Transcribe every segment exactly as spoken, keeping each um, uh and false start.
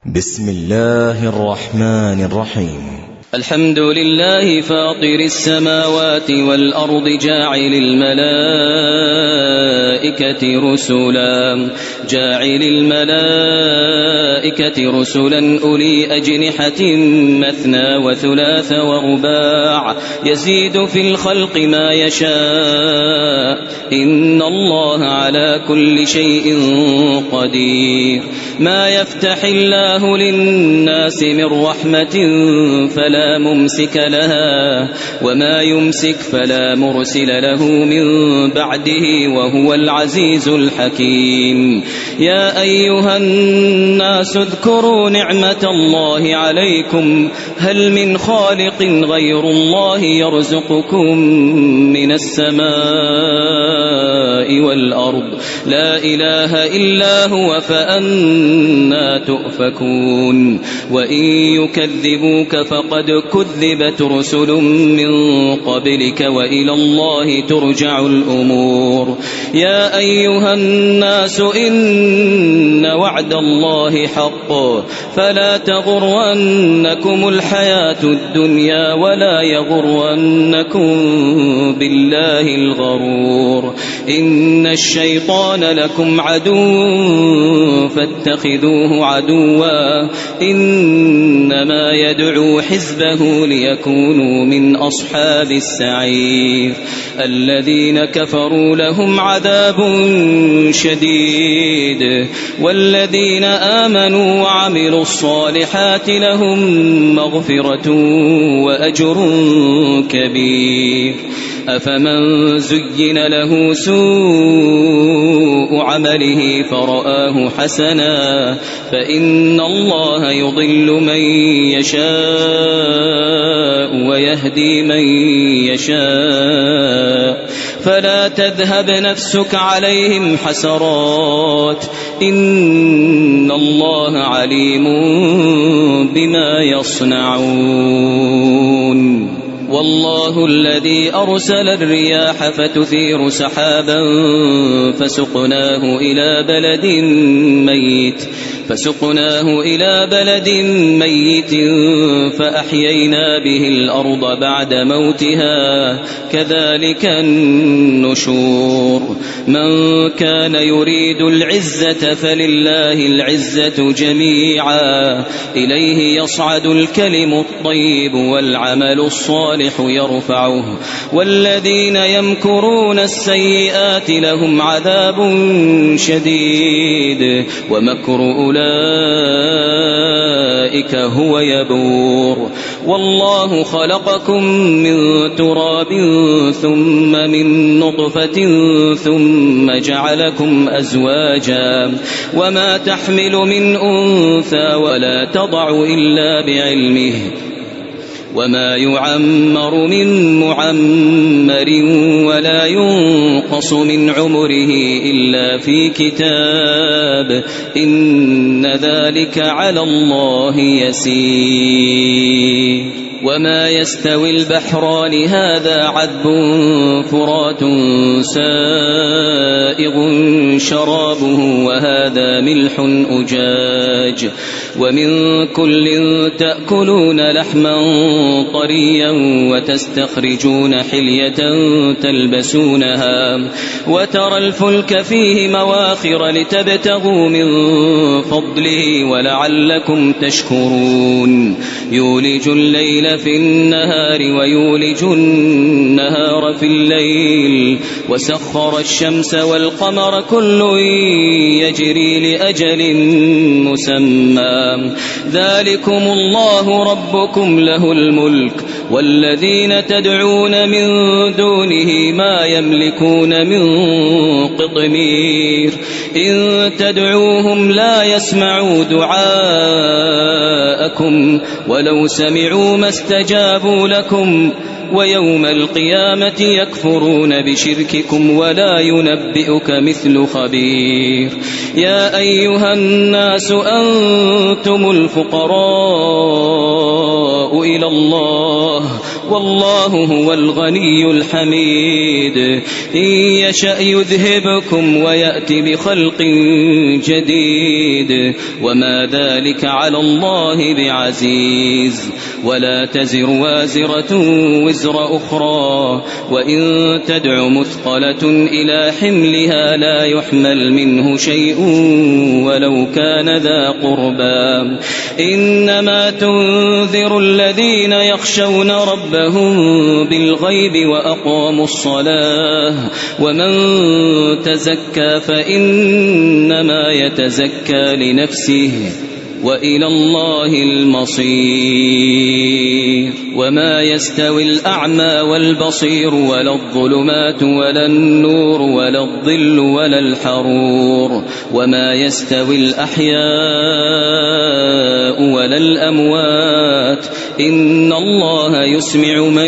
بسم الله الرحمن الرحيم. الحمد لله فاطر السماوات والأرض جاعل الملائكة رسلا جاعل الملائكة رسلا أولي أجنحة مثنى وثلاث ورباع يزيد في الخلق ما يشاء إن الله على كل شيء قدير. ما يفتح الله للناس من رحمة فلا ممسك لها وما يمسك فلا مرسل له من بعده وهو العزيز الحكيم. يا أيها الناس اذكروا نعمة الله عليكم هل من خالق غير الله يرزقكم من السماء والأرض لا إله إلا هو فأنا تؤفكون. وإن يكذبوك فقد كذبت رسل من قبلك وإلى الله ترجع الأمور. يا أيها الناس إن وعد الله حق فلا تغرنكم الحياة الدنيا ولا يغرنكم بالله الغرور. إن الشيطان لكم عدو فاتخذوه عدوا إنما يدعو حزبه ليكونوا من أصحاب السعير. الذين كفروا لهم عذاب شديد والذين آمنوا وعملوا الصالحات لهم مغفرة وأجر كبير. أفمن زين له سوء عمله فرآه حسنا فإن الله يضل من يشاء ويهدي من يشاء فلا تذهب نفسك عليهم حسرات إن الله عليم بما يصنعون. والله الذي أرسل الرياح فتثير سحابا فسقناه إلى بلد ميت فسقناه إلى بلد ميت فأحيينا به الأرض بعد موتها كذلك النشور. من كان يريد العزة فلله العزة جميعا إليه يصعد الكلم الطيب والعمل الصالح يرفعه والذين يمكرون السيئات لهم عذاب شديد ومكر أولئك هو يبور. والله خلقكم من تراب ثم من نطفة ثم جعلكم أزواجا وما تحمل من أنثى ولا تضع إلا بعلمه وما يعمر من معمر ولا ينقص من عمره إلا في كتاب إن ذلك على الله يسير. وما يستوي البحران هذا عذب فرات سائغ شرابه وهذا ملح أجاج ومن كل تأكلون لحما طريا وتستخرجون حلية تلبسونها وترى الفلك فيه مواخر لتبتغوا من فضله ولعلكم تشكرون. يولج الليل في النهار ويولج النهار في الليل وسخر الشمس والقمر كل يجري لأجل مسمى ذلكم الله ربكم له الملك والذين تدعون من دونه ما يملكون من قطمير. إن تدعوهم لا يسمعوا دعاءكم ولو سمعوا ما استجابوا لكم ويوم القيامة يكفرون بشرككم ولا ينبئك مثل خبير. يا أيها الناس أنتم الفقراء إلى الله والله هو الغني الحميد إن يشأ يذهبكم ويأتي بخلق جديد وما ذلك على الله بعزيز ولا تزر وازرة وزر أخرى وإن تدع مثقلة إلى حملها لا يحمل منه شيء ولو كان ذا قربى إنما تنذر الذين يخشون ربهم بالغيب وأقاموا الصلاة ومن تزكى فإنما يتزكى لنفسه وإلى الله المصير وما يستوي الأعمى والبصير ولا الظلمات ولا النور ولا الظل ولا الحرور وما يستوي الأحياء ولا الأموات إن الله يسمع من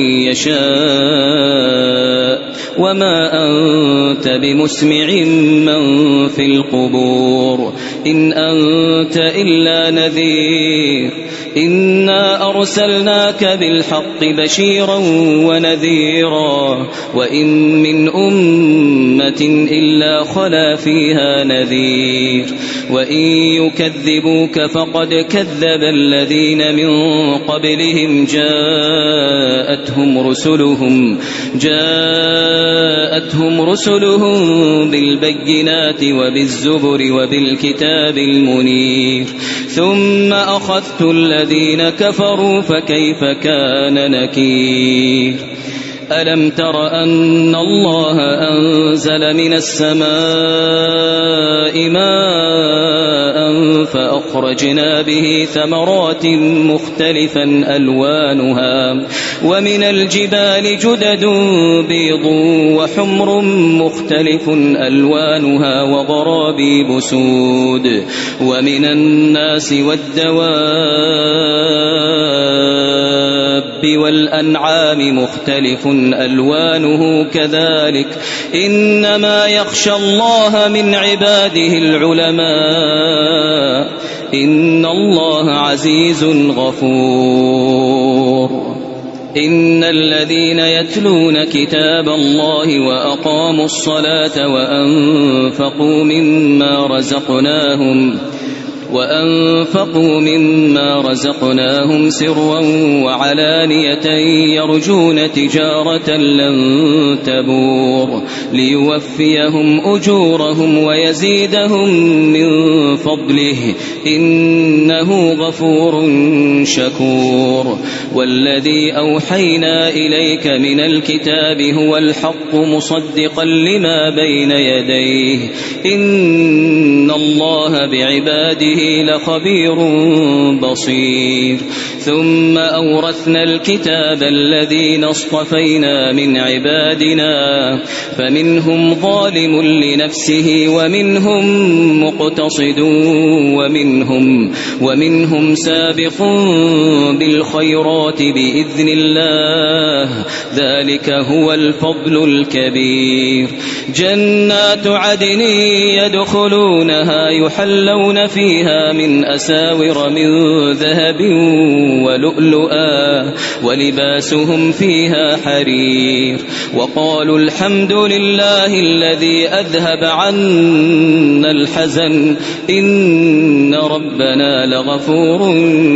يشاء وما أنت بمسمع من في القبور إن أنت إلا نذير إنا أرسلناك بالحق بشيرا ونذيرا وإن من أمة إلا خلا فيها نذير وإن يكذبوك فقد كذب الذين من قبلهم جاءتهم رسلهم جاءتهم رسلهم بالبينات وبالزبر وبالكتاب المنير ثم أخذت الذين كفروا فكيف كان نكير ألم تر أن الله أنزل من السماء ماء فأخرجنا به ثمرات مختلفا ألوانها ومن الجبال جدد بيض وحمر مختلف ألوانها وغرابيب سود ومن الناس والدواب والأنعام مختلف ألوانه كذلك إنما يخشى الله من عباده العلماء إن الله عزيز غفور إن الذين يتلون كتاب الله وأقاموا الصلاة وأنفقوا مما رزقناهم وأنفقوا مما رزقناهم سرا وعلانية يرجون تجارة لن تبور ليوفيهم أجورهم ويزيدهم من فضله إنه غفور شكور والذي أوحينا إليك من الكتاب هو الحق مصدقا لما بين يديه إن الله بعباده لخبير بصير ثم أورثنا الكتاب الذين اصطفينا من عبادنا فمنهم ظالم لنفسه ومنهم مقتصد ومنهم ومنهم سابق بالخيرات بإذن الله ذلك هو الفضل الكبير جنات عدن يدخلونها يحلون فيها من أساور من ذهب ولؤلؤا ولباسهم فيها حرير وقالوا الحمد لله الذي أذهب عنا الحزن إن ربنا لغفور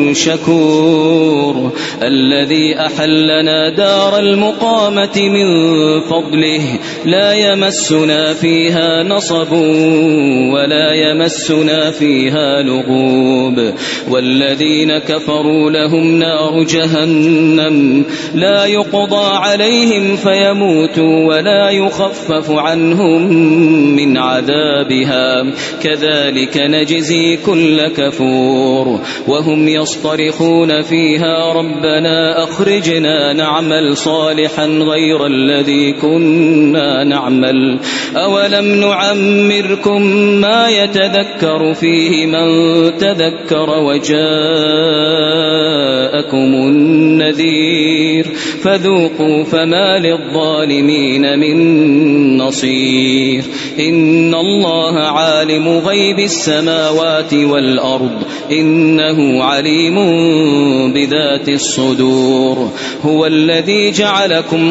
شكور الذي أحلنا دار المقامة من فضله لا يمسنا فيها نصب ولا يمسنا فيها لغوب والذين كفروا لهم نار جهنم لا يقضى عليهم فيموتوا ولا يخفف عنهم من عذابها كذلك نجزي كل كفور وهم يصطرخون فيها ربنا أخرجنا نعمل صالحا غير الذي كنا نعمل أولم نعمركم ما يتذكر فيه من تذكر وجاءكم النذير فذوقوا فما للظالمين من نصير إن الله عالم غيب السماوات والأرض إنه عليم بذات الصدور هو الذي جعلكم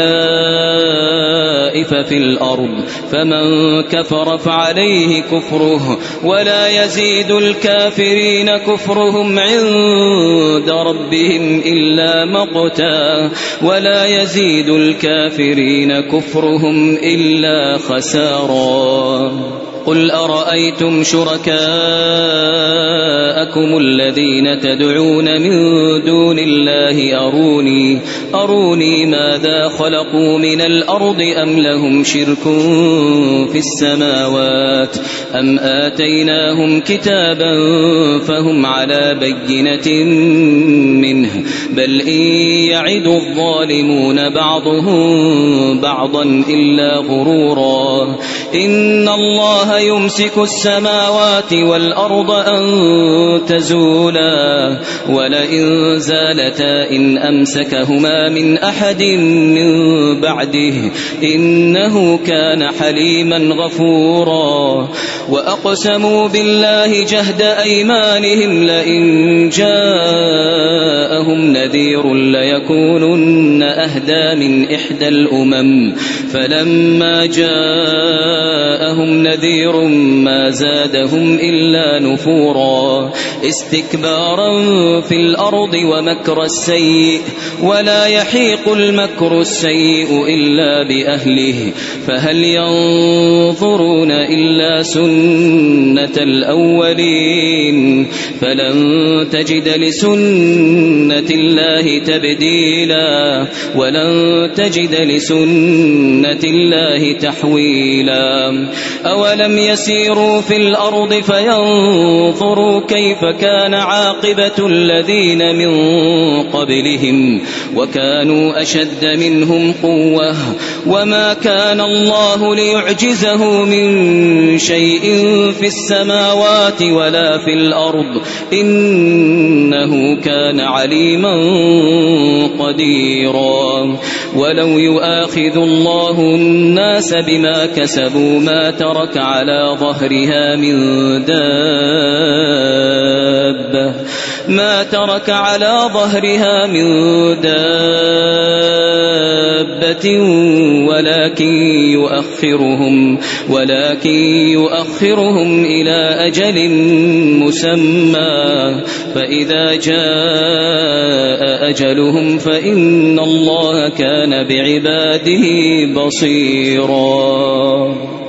خلائف في الأرض فمن كفر فعليه كفره ولا يزيد الكافرين كفرهم عند ربهم إلا مقتا ولا يزيد الكافرين كفرهم إلا خسارا قل أرأيتم شركاءكم الذين تدعون من دون الله أروني أروني ماذا خلقوا من الأرض أم لهم شرك في السماوات أم آتيناهم كتابا فهم على بينة منه بل إن يعد الظالمون بعضهم بعضا إلا غرورا إن الله يمسك السماوات والأرض أن تزولا ولئن زالتا إن أمسكهما من أحد من بعده إنه كان حليما غفورا وأقسموا بالله جهد أيمانهم لئن جاءهم نذير ليكونن أهدى من إحدى الأمم فلما جاءهم نذير ما زادهم إلا نفورا استكبارا في الأرض ومكر السيء ولا يحيق المكر السيء إلا بأهله فهل ينظرون إلا سنة الأولين فلن تجد لسنة الله تبديلا ولن تجد لسنة الله تحويلا أولم يسيروا في الأرض فينظروا كيف كان عاقبة الذين من قبلهم وكانوا أشد منهم قوة وما كان الله ليعجزه من شيء في السماوات ولا في الأرض إنه كان عليما قديرا ولو يؤاخذ الله الناس بما كسبوا ما ترك على ظهرها من دابة ما ترك على ظهرها من دابة ولكن يؤخرهم ولكن يؤخرهم إلى أجل مسمى فإذا جاء أجلهم فإن الله كان بعباده بصيرا.